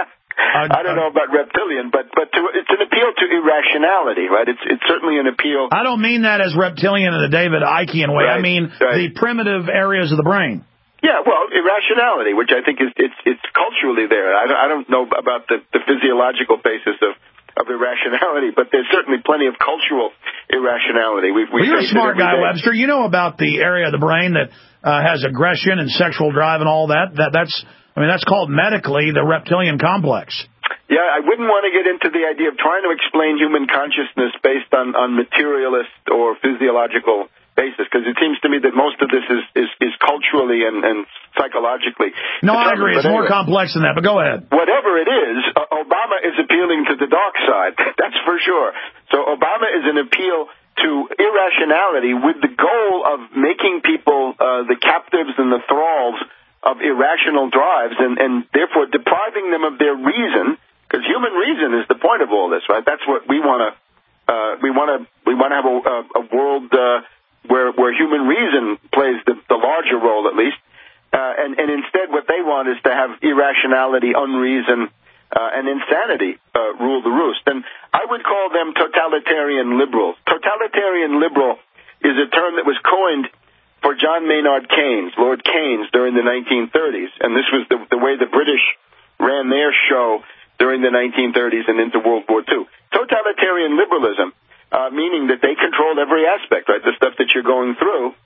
I don't know about reptilian, but it's an appeal to irrationality, right? It's certainly an appeal. I don't mean that as reptilian in the David Ickean way. Right, I mean the primitive areas of the brain. Yeah, well, irrationality, which I think it's culturally there. I don't know about the physiological basis of irrationality, but there's certainly plenty of cultural irrationality. You're a smart guy, Webster. You know about the area of the brain that has aggression and sexual drive and all that. That's called medically the reptilian complex. Yeah, I wouldn't want to get into the idea of trying to explain human consciousness based on materialist or physiological basis, because it seems to me that most of this is culturally and psychologically. No, I agree. It's more complex than that, but go ahead. Whatever it is, Obama is appealing to the dark side. That's for sure. So Obama is an appeal to irrationality with the goal of making people the captives and the thralls of irrational drives, and therefore depriving them of their reason, because human reason is the point of all this, right? That's what we want to. We want to have a world where human reason plays the larger role, at least, and instead what they want is to have irrationality, unreason, and insanity rule the roost. And I would call them totalitarian liberals. Totalitarian liberal is a term that was coined for John Maynard Keynes, Lord Keynes, during the 1930s. And this was the way the British ran their show during the 1930s and into World War II. Totalitarian liberalism, meaning that they control every aspect, right, the stuff that you're going through.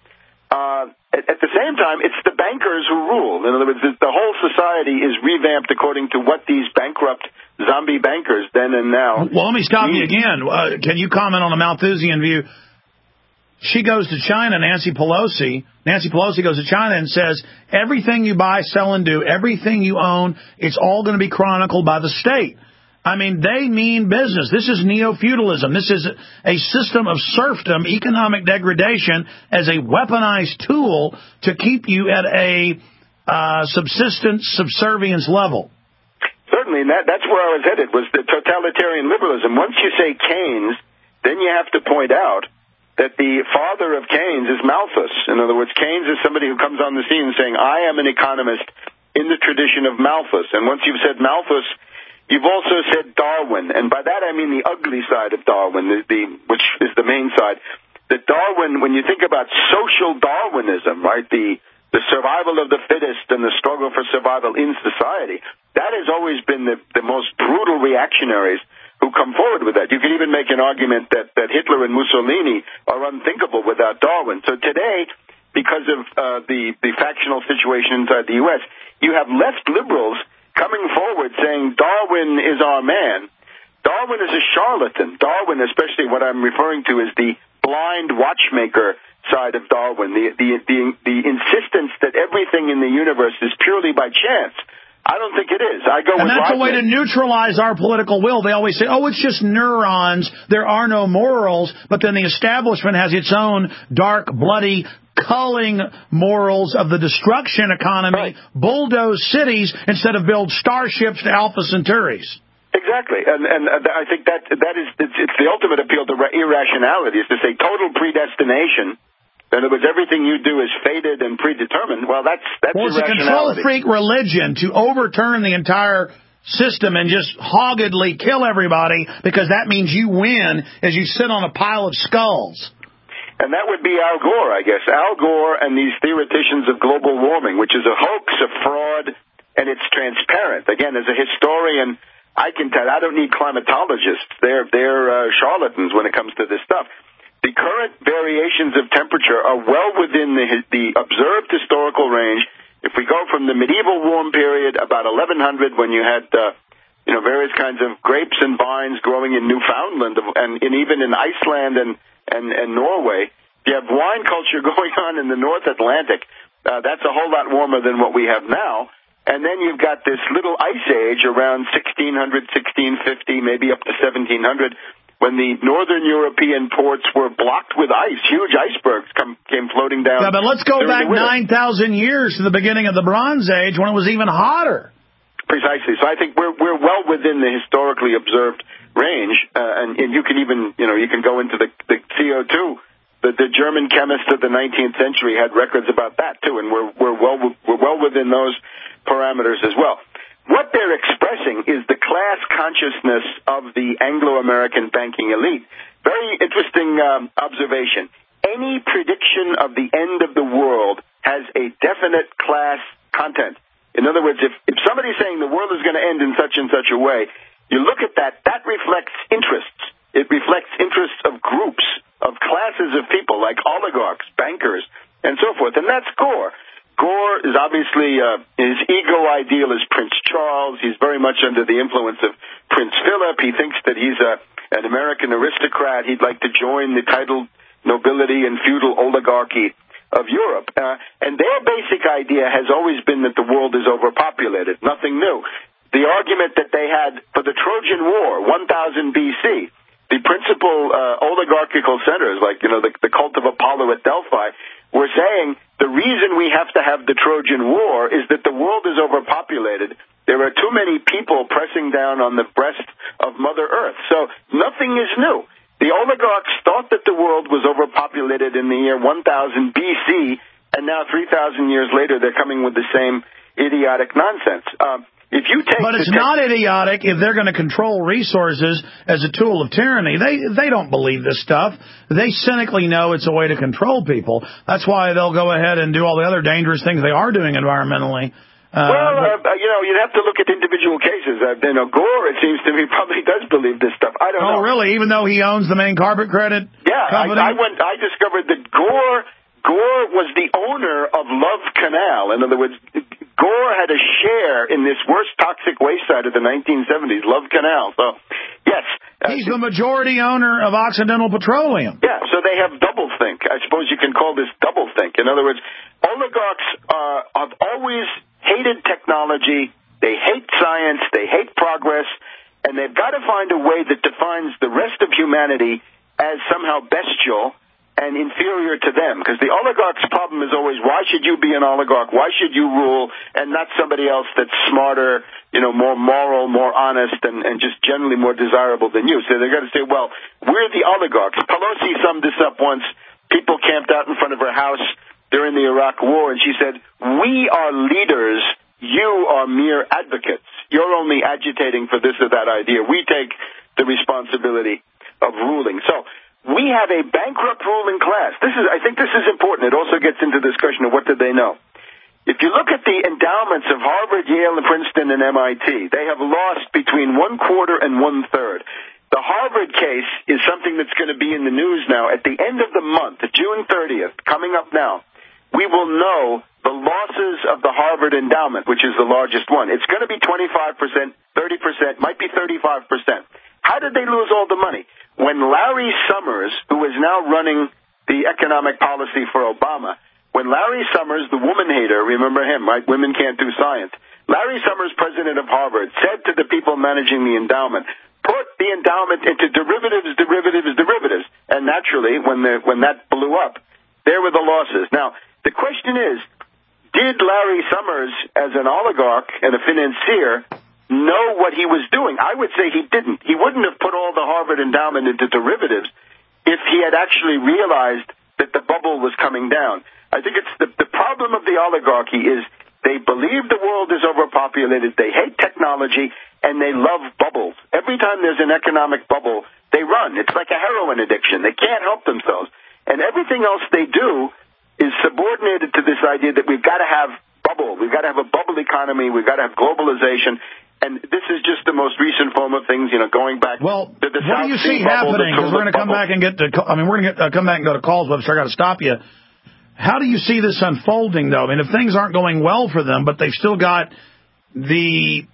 At the same time, it's the bankers who rule. In other words, the whole society is revamped according to what these bankrupt zombie bankers then and now. Well, let me stop you again. Can you comment on the Malthusian view? She goes to China, Nancy Pelosi goes to China and says, everything you buy, sell, and do, everything you own, it's all going to be chronicled by the state. I mean, they mean business. This is neo-feudalism. This is a system of serfdom, economic degradation, as a weaponized tool to keep you at a subsistence, subservience level. Certainly, and that's where I was headed, was the totalitarian liberalism. Once you say Keynes, then you have to point out that the father of Keynes is Malthus. In other words, Keynes is somebody who comes on the scene saying, I am an economist in the tradition of Malthus. And once you've said Malthus, you've also said Darwin. And by that I mean the ugly side of Darwin, which is the main side. That Darwin, when you think about social Darwinism, right, the survival of the fittest and the struggle for survival in society, that has always been the most brutal reactionaries who come forward with that. You could even make an argument that Hitler and Mussolini are unthinkable without Darwin. So today, because of the factional situation inside the U.S., you have left liberals coming forward saying Darwin is our man. Darwin is a charlatan. Darwin, especially what I'm referring to, is the blind watchmaker side of Darwin, the insistence that everything in the universe is purely by chance. I don't think it is. And that's a way to neutralize our political will. They always say, it's just neurons. There are no morals. But then the establishment has its own dark, bloody, culling morals of the destruction economy, bulldoze cities instead of build starships to Alpha Centauris. Exactly. And I think it's the ultimate appeal to irrationality, is to say total predestination In other words, everything you do is fated and predetermined. Well, that's it's a control freak religion to overturn the entire system and just hoggedly kill everybody because that means you win as you sit on a pile of skulls. And that would be Al Gore, I guess. Al Gore and these theoreticians of global warming, which is a hoax, a fraud, and it's transparent. Again, as a historian, I can tell. I don't need climatologists. They're charlatans when it comes to this stuff. The current variations of temperature are well within the observed historical range. If we go from the medieval warm period, about 1100, when you had various kinds of grapes and vines growing in Newfoundland and even in Iceland and Norway, you have wine culture going on in the North Atlantic. That's a whole lot warmer than what we have now. And then you've got this little ice age around 1600, 1650, maybe up to 1700. When the northern European ports were blocked with ice, huge icebergs came floating down. Yeah, but let's go back 9,000 years to the beginning of the Bronze Age when it was even hotter. Precisely. So I think we're well within the historically observed range, and you can even you can go into the CO2. The German chemists of the 19th century had records about that too, and we're well within those parameters as well. What they're expressing is the class consciousness of the Anglo-American banking elite. Very interesting observation. Any prediction of the end of the world has a definite class content. In other words, if somebody's saying the world is going to end in such and such a way, you look at that reflects interests. It reflects interests of groups, of classes of people like oligarchs, bankers, and so forth. And that's Gore. Gore is obviously, his ego ideal is Prince Charles. He's very much under the influence of Prince Philip. He thinks that he's an American aristocrat. He'd like to join the titled nobility and feudal oligarchy of Europe. And their basic idea has always been that the world is overpopulated. Nothing new. The argument that they had for the Trojan War, 1000 BC, the principal oligarchical centers, like, the cult of Apollo at Delphi, were saying the reason we have to have the Trojan War is that the world is overpopulated. There are too many people pressing down on the breast of Mother Earth. So nothing is new. The oligarchs thought that the world was overpopulated in the year 1000 BC, and now 3,000 years later they're coming with the same idiotic nonsense. But it's not idiotic if they're going to control resources as a tool of tyranny. They don't believe this stuff. They cynically know it's a way to control people. That's why they'll go ahead and do all the other dangerous things they are doing environmentally. You'd have to look at individual cases. Gore, it seems to me, probably does believe this stuff. I don't know. Oh, really? Even though he owns the main carpet credit company? I discovered that Gore was the owner of Love Canal. In other words, Gore had a share in this worst toxic waste site of the 1970s, Love Canal. So, yes. He's the majority owner of Occidental Petroleum. Yeah, so they have doublethink. I suppose you can call this doublethink. In other words, oligarchs have always hated technology. They hate science. They hate progress. And they've got to find a way that defines the rest of humanity as somehow bestial and inferior to them, because the oligarch's problem is always, why should you be an oligarch? Why should you rule and not somebody else that's smarter, more moral, more honest, and just generally more desirable than you? So they've got to say, well, we're the oligarchs. Pelosi summed this up once. People camped out in front of her house during the Iraq War, and she said, we are leaders. You are mere advocates. You're only agitating for this or that idea. We take the responsibility of ruling. So we have a bankrupt ruling class. I think this is important. It also gets into the discussion of what did they know. If you look at the endowments of Harvard, Yale, and Princeton, and MIT, they have lost between 1/4 and 1/3. The Harvard case is something that's going to be in the news now. At the end of the month, June 30th, coming up now, we will know the losses of the Harvard endowment, which is the largest one. It's going to be 25%, 30%, might be 35%. How did they lose all the money? When Larry Summers, who is now running the economic policy for Obama, when Larry Summers, the woman hater, remember him, right? Women can't do science. Larry Summers, president of Harvard, said to the people managing the endowment, put the endowment into derivatives. And naturally, when that blew up, there were the losses. Now, the question is, did Larry Summers, as an oligarch and a financier, know what he was doing? I would say he didn't. He wouldn't have put all the Harvard endowment into derivatives if he had actually realized that the bubble was coming down. I think it's the problem of the oligarchy is they believe the world is overpopulated, they hate technology, and they love bubbles. Every time there's an economic bubble, they run. It's like a heroin addiction. They can't help themselves. And everything else they do is subordinated to this idea that we've got to have bubble. We've got to have a bubble economy. We've got to have globalization. And this is just the most recent form of things, going back to the South What do you Sea see bubble, happening? Because we're going to come back and we're going to come back and go to calls, Webster. I got to stop you. How do you see this unfolding, though? I mean, if things aren't going well for them, but they've still got the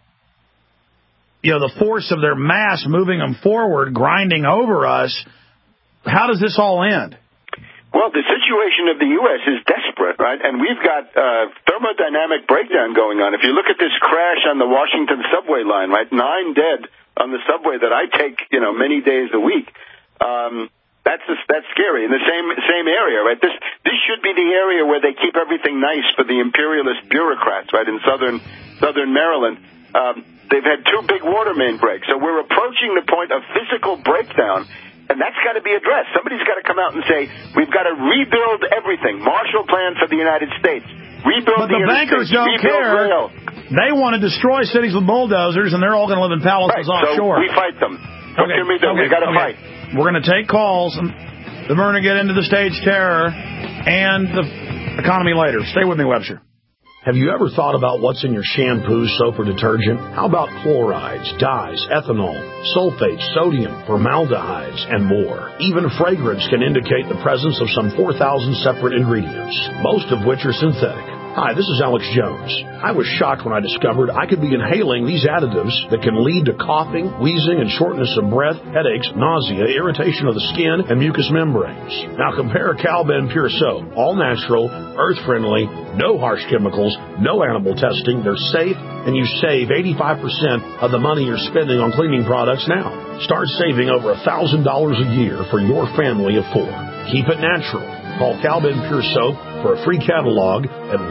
force of their mass moving them forward, grinding over us, how does this all end? Well, the situation of the U.S. is desperate, right? And we've got thermodynamic breakdown going on. If you look at this crash on the Washington subway line, right, 9 dead on the subway that I take, many days a week. That's scary. In the same area, right? This should be the area where they keep everything nice for the imperialist bureaucrats, right? In southern Maryland, they've had 2 big water main breaks, so we're approaching the point of physical breakdown. And that's got to be addressed. Somebody's got to come out and say, we've got to rebuild everything. Marshall Plan for the United States. Rebuild the bankers don't care. Rail. They want to destroy cities with bulldozers, and they're all going to live in palaces offshore. So we fight them. What can we do? We got to fight. We're going to take calls, and then we're going to get into the stage terror and the economy later. Stay with me, Webster. Have you ever thought about what's in your shampoo, soap, or detergent? How about chlorides, dyes, ethanol, sulfates, sodium, formaldehydes, and more? Even fragrance can indicate the presence of some 4,000 separate ingredients, most of which are synthetic. Hi, this is Alex Jones. I was shocked when I discovered I could be inhaling these additives that can lead to coughing, wheezing, and shortness of breath, headaches, nausea, irritation of the skin, and mucous membranes. Now compare Cal-Ben Pure Soap. All natural, earth-friendly, no harsh chemicals, no animal testing. They're safe, and you save 85% of the money you're spending on cleaning products now. Start saving over $1,000 a year for your family of 4. Keep it natural. Call Cal-Ben Pure Soap for a free catalog at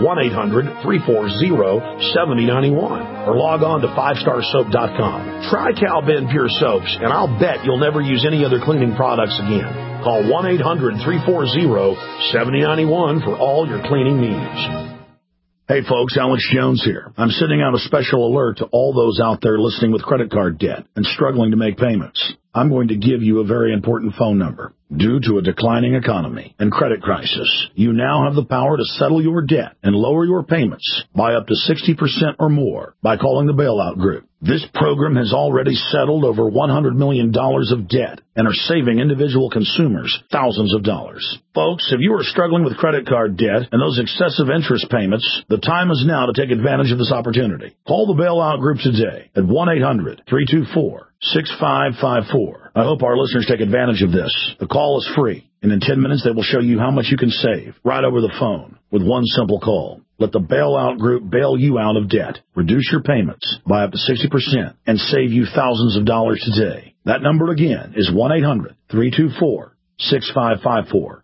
1-800-340-7091 or log on to 5starsoap.com. Try Cal-Ben Pure Soaps, and I'll bet you'll never use any other cleaning products again. Call 1-800-340-7091 for all your cleaning needs. Hey, folks, Alex Jones here. I'm sending out a special alert to all those out there listening with credit card debt and struggling to make payments. I'm going to give you a very important phone number. Due to a declining economy and credit crisis, you now have the power to settle your debt and lower your payments by up to 60% or more by calling the Bailout Group. This program has already settled over $100 million of debt and are saving individual consumers thousands of dollars. Folks, if you are struggling with credit card debt and those excessive interest payments, the time is now to take advantage of this opportunity. Call the Bailout Group today at 1-800-324-6554. I hope our listeners take advantage of this. The call is free, and in 10 minutes they will show you how much you can save right over the phone with one simple call. Let the Bailout Group bail you out of debt, reduce your payments by up to 60%, and save you thousands of dollars today. That number again is 1-800-324-6554.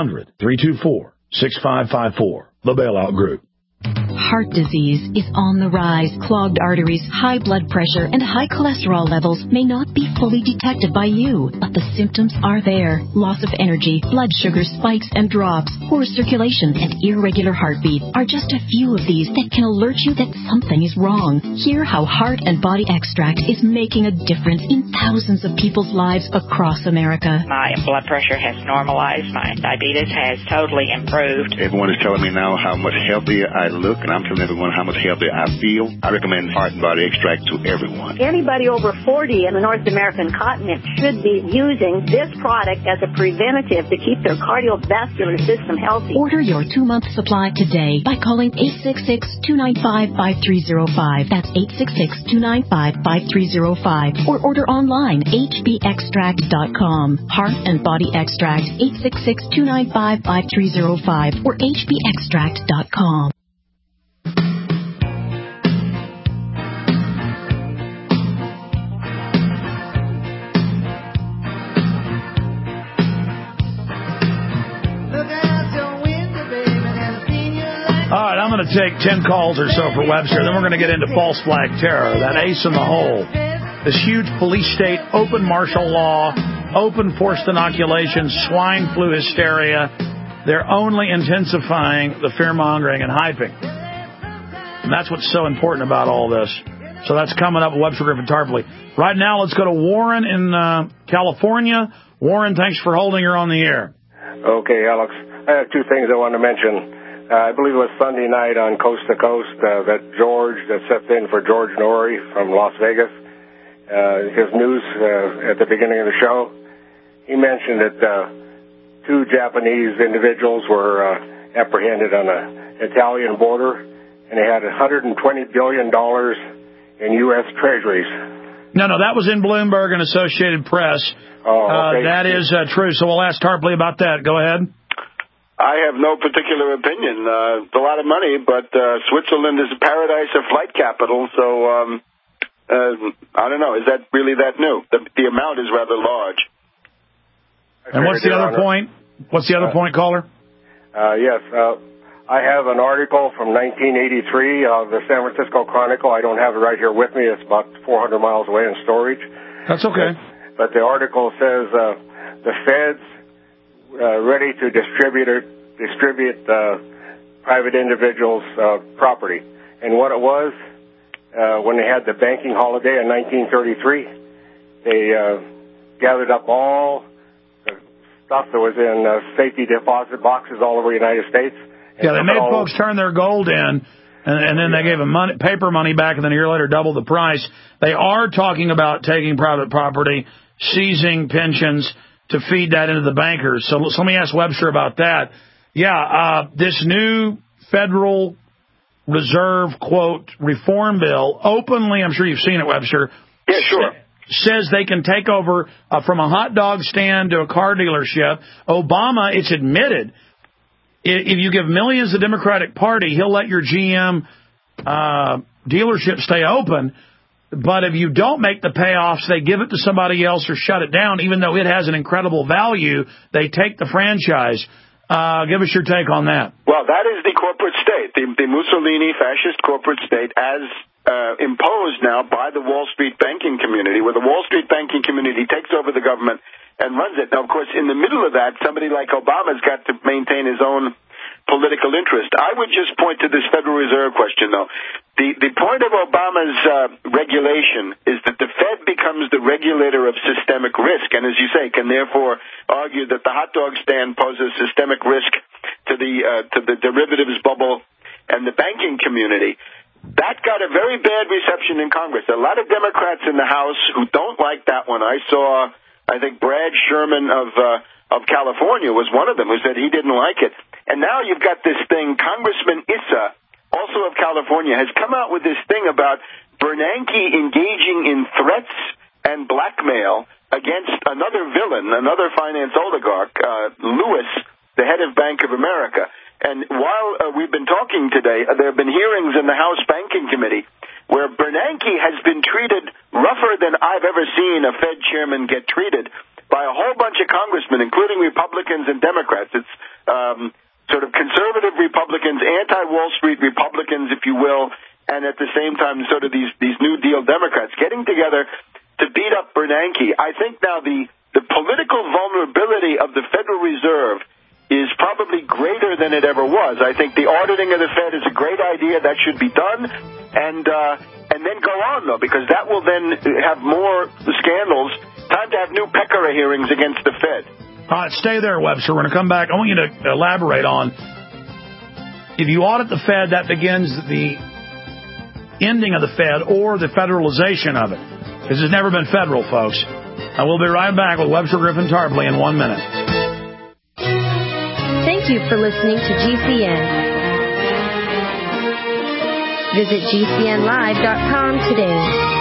800-324-6554. The Bailout Group. Heart disease is on the rise. Clogged arteries, high blood pressure, and high cholesterol levels may not be fully detected by you, but the symptoms are there. Loss of energy, blood sugar spikes and drops, poor circulation, and irregular heartbeat are just a few of these that can alert you that something is wrong. Hear how Heart and Body Extract is making a difference in thousands of people's lives across America. My blood pressure has normalized. My diabetes has totally improved. Everyone is telling me now how much healthier I look, and I'm telling everyone how much healthier I feel. I recommend Heart and Body Extract to everyone. Anybody over 40 in the North American continent should be using this product as a preventative to keep their cardiovascular system healthy. Order your 2-month supply today by calling 866-295-5305. That's 866-295-5305. Or order online, hbextract.com. Heart and Body Extract, 866-295-5305 or hbextract.com. All right, I'm going to take 10 calls or so for Webster, then we're going to get into false flag terror, that ace in the hole, this huge police state, open martial law, open forced inoculation, swine flu hysteria, they're only intensifying the fear-mongering and hyping. And that's what's so important about all this. So that's coming up with Webster Griffin Tarpley. Right now, let's go to Warren in California. Warren, thanks for holding her on the air. Okay, Alex. I have two things I want to mention. I believe it was Sunday night on Coast to Coast that George, that stepped in for George Norrie from Las Vegas, his news at the beginning of the show, he mentioned that two Japanese individuals were apprehended on the Italian border, and they had $120 billion in U.S. treasuries. No, that was in Bloomberg and Associated Press. Oh, okay. That is true, so we'll ask Tarpley about that. Go ahead. I have no particular opinion. It's a lot of money, but Switzerland is a paradise of flight capital, so I don't know. Is that really that new? The amount is rather large. And what's the other point? What's the other point, caller? Yes. I have an article from 1983 of the San Francisco Chronicle. I don't have it right here with me. It's about 400 miles away in storage. That's okay. But the article says the Fed's ready to distribute private individuals' property. And what it was, when they had the banking holiday in 1933, they gathered up all the stuff that was in safety deposit boxes all over the United States. Yeah, they made folks turn their gold in, and then they gave them paper money back, and then a year later doubled the price. They are talking about taking private property, seizing pensions, to feed that into the bankers. So let me ask Webster about that. Yeah, this new Federal Reserve, quote, reform bill, openly, I'm sure you've seen it, Webster. Yeah, sure. Says they can take over from a hot dog stand to a car dealership. Obama, it's admitted, if you give millions to the Democratic Party, he'll let your GM dealership stay open. But if you don't make the payoffs, they give it to somebody else or shut it down. Even though it has an incredible value, they take the franchise. Give us your take on that. Well, that is the corporate state, the Mussolini fascist corporate state, as imposed now by the Wall Street banking community, where the Wall Street banking community takes over the government and runs it. Now, of course, in the middle of that, somebody like Obama's got to maintain his own political interest. I would just point to this Federal Reserve question, though. The point of Obama's regulation is that the Fed becomes the regulator of systemic risk, and as you say, can therefore argue that the hot dog stand poses systemic risk to the derivatives bubble and the banking community. That got a very bad reception in Congress. A lot of Democrats in the House who don't like that one. I think Brad Sherman of California was one of them who said he didn't like it. And now you've got this thing, Congressman Issa, also of California, has come out with this thing about Bernanke engaging in threats and blackmail against another villain, another finance oligarch, Lewis, the head of Bank of America. And while we've been talking today, there have been hearings in the House Banking Committee where Bernanke has been treated rougher than I've ever seen a Fed chairman get treated by a whole bunch of congressmen, including Republicans and Democrats. It's sort of conservative Republicans, anti-Wall Street Republicans, if you will, and at the same time sort of these New Deal Democrats getting together to beat up Bernanke. I think now the political vulnerability of the Federal Reserve is probably greater than it ever was. I think the auditing of the Fed is a great idea. That should be done, and then go on, though, because that will then have more scandals. Time to have new Peccary hearings against the Fed. All right, stay there, Webster. We're going to come back. I want you to elaborate on, if you audit the Fed, that begins the ending of the Fed or the federalization of it. This has never been federal, folks. And we'll be right back with Webster Griffin Tarpley in 1 minute. Thank you for listening to GCN. Visit GCNlive.com today.